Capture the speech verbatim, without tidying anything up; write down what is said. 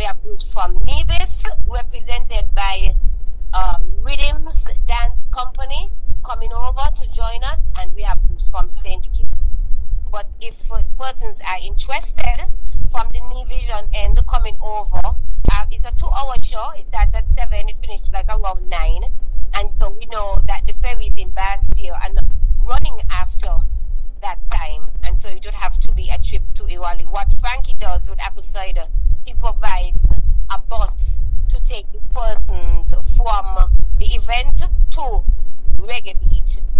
have groups from Nevis, represented by um, Rhythms Dance Company, coming over to join us, and we have groups from Saint Kitts. But if uh, persons are interested from the Nevision end coming over, uh, it's a two-hour show. It starts at seven, it finishes like around nine, and so we know that the ferry is in Bastille and running after that time, and so it would have to be a trip to Iwali. What Frankie does with Apple Cider, he provides a bus to take the persons from the event to Reggae Beach.